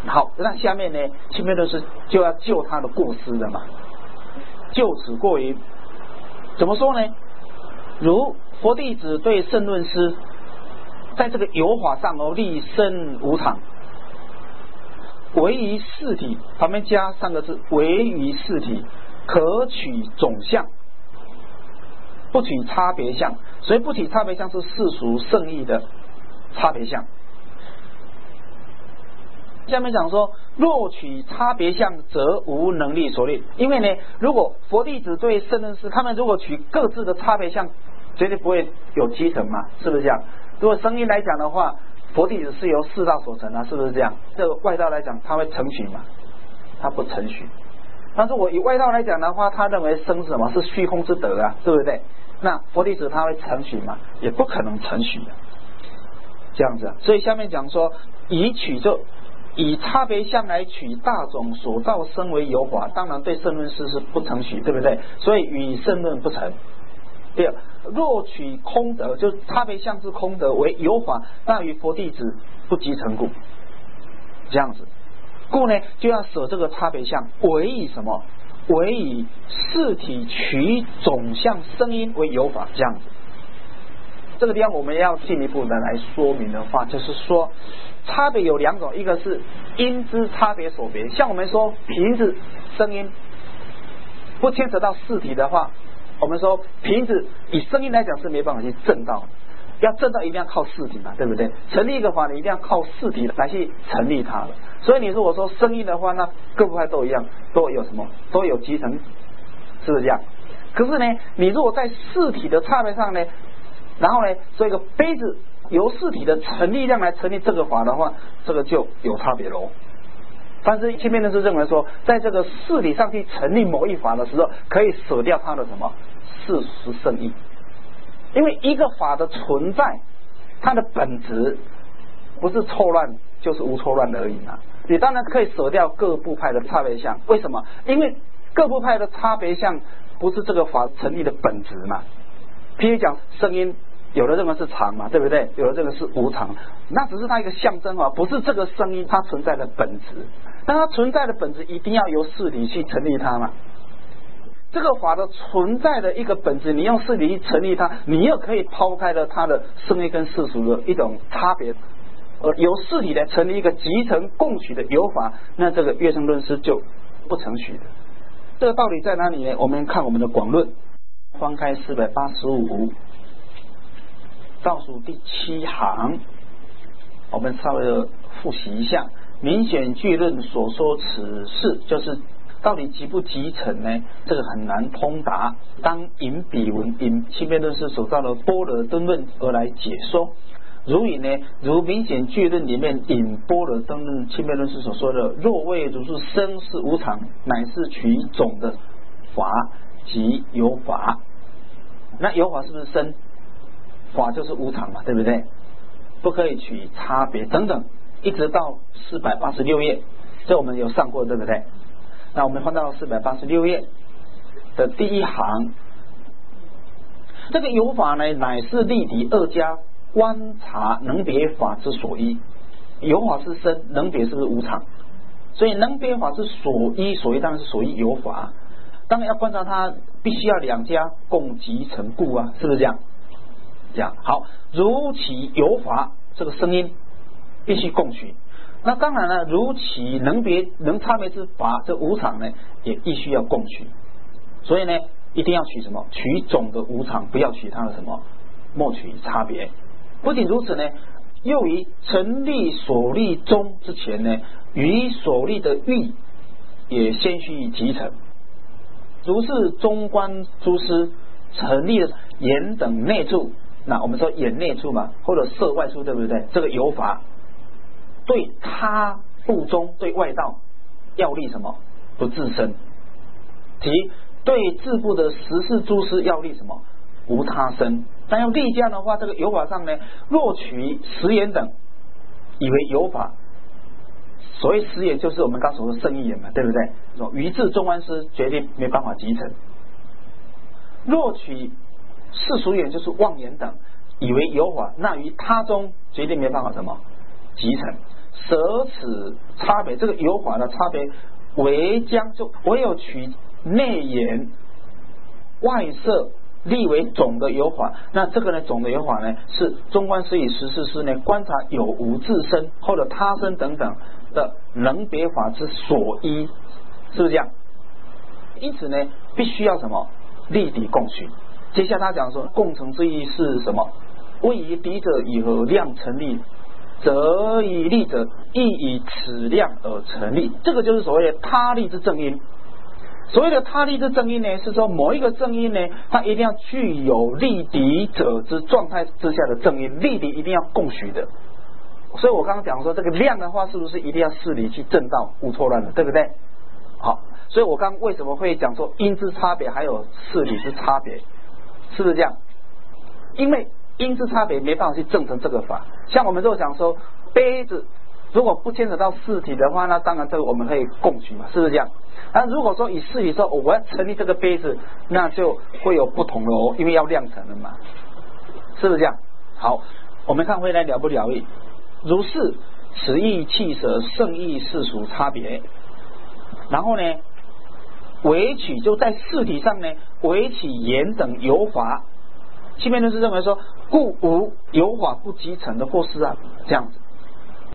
好，那下面呢，清辩论师就要救他的过失了嘛。就此过于怎么说呢？如佛弟子对圣论师，在这个有法上立身无常，唯于事体，旁边加3个字，唯于事体，可取总相，不取差别相。所以不取差别相是世俗圣义的差别相。下面讲说，若取差别相，则无能力所立。因为呢，如果佛弟子对圣论师，他们如果取各自的差别相，绝对不会有集成嘛，是不是这样？如果声音来讲的话，佛弟子是由4道所成啊，是不是这样？这个外道来讲，他会承许嘛？他不承许。但是我以外道来讲的话，他认为生是什么？是虚空之德啊，对不对？那佛弟子他会承许嘛？也不可能承许的。这样子啊，所以下面讲说，以差别相来取大种所造生为有法，当然对圣论师是不承许，对不对？所以与圣论不成。第二，若取空德，就差别相是空德为有法，那与佛弟子不即成故。这样子，故呢就要舍这个差别相，唯以什么？唯以事体取总相声音为有法。这样子，这个地方我们要进一步的来说明的话，就是说差别有2种，一个是音之差别所别，像我们说瓶子声音不牵扯到事体的话，我们说瓶子以声音来讲是没办法去证到的，要证到一定要靠事体嘛，对不对？成立一个法你一定要靠事体来去成立它了。所以你如果说声音的话，那各部派都一样，都有什么？都有集成，是不是这样？可是呢，你如果在事体的差别上呢，然后呢，做一个杯子由事体的成力量来成立这个法的话，这个就有差别喽。但是清辩论师认为说，在这个事体上去成立某一法的时候，可以舍掉它的什么事实圣义，因为一个法的存在，它的本质不是错乱就是无错乱而已嘛。你当然可以舍掉各部派的差别相，为什么？因为各部派的差别相不是这个法成立的本质嘛。譬如讲声音，有的认为是常嘛，对不对？有的认为是无常，那只是它一个象征啊，不是这个声音它存在的本质。但它存在的本质一定要由事理去成立它嘛。这个法的存在的一个本质，你用事理去成立它，你又可以抛开了它的声音跟世俗的一种差别，由事理来成立一个集成共取的有法，那这个乐生论师就不承许的。这个道理在哪里呢？我们看我们的广论，翻开485，倒数第7行，我们稍微的复习一下。明显句论所说此事，就是到底集不集成呢？这个很难通达，当引彼文，引清辩论师所造的般若灯论而来解说。如以呢，如明显句论里面引般若灯论清辩论师所说的，若谓如是生是无常，乃是取总的法即有法。那有法是不是生？法就是无常嘛，对不对？不可以取差别等等，一直到486页，这我们有上过，对不对？那我们翻到486页的第1行，这个有法呢，乃是立体二家观察能别法之所依。有法是生，能别是不是无常？所以能别法是所依，所依当然是所依有法。当然要观察它，必须要2家共集成故啊，是不是这样？这样好，如其有法，这个声音必须共取。那当然了，如其能别能差别之法，这无常呢，也必须要共取。所以呢，一定要取什么？取总的无常，不要取它的什么？莫取差别。不仅如此呢，又于成立所立中之前呢，于所立的欲也先须集成。如是中观诸师成立的眼等内处，那我们说眼内处嘛，或者色外处，对不对？这个有法对他部中对外道要立什么？不自身。即对自部的十事诸师要立什么？无他身。但要立这样的话，这个有法上呢，若取十眼等，以为有法。所谓十眼就是我们刚所说的圣义眼嘛，对不对？于智中观师决定没办法集成。若取世俗眼就是妄眼等，以为有法，那于他中决定没办法什么集成。 舍此差别，这个有法的差别为将，就唯有取内言外摄立为总的有法。那这个呢，总的有法呢，是中观师与十四师呢观察有无自身或者他身等等的能别法之所依，是不是这样？因此呢，必须要什么立底共循。接下来他讲说，共成之意是什么？谓以敌者以何量成立，则以立者亦以此量而成立。这个就是所谓的他立之正因。所谓的他立之正因呢，是说某一个正因呢，它一定要具有立敌者之状态之下的正因，立敌一定要共许的。所以我刚刚讲说，这个量的话，是不是一定要事理去正道，无错乱的，对不对？好，所以我刚为什么会讲说因之差别还有事理之差别，是不是这样？因为因之差别没办法去证成这个法。像我们如果讲说杯子如果不牵扯到事体的话，那当然这个我们可以共取嘛，是不是这样？但如果说以事体说我要成立这个杯子，那就会有不同了哦，因为要量成了嘛，是不是这样？好，我们看回来了不了义。如是，此义气舍圣义世俗差别。然后呢，唯取就在事体上呢，唯取言等有法。气辩论是认为说，故无有法不集成的过失啊，这样子。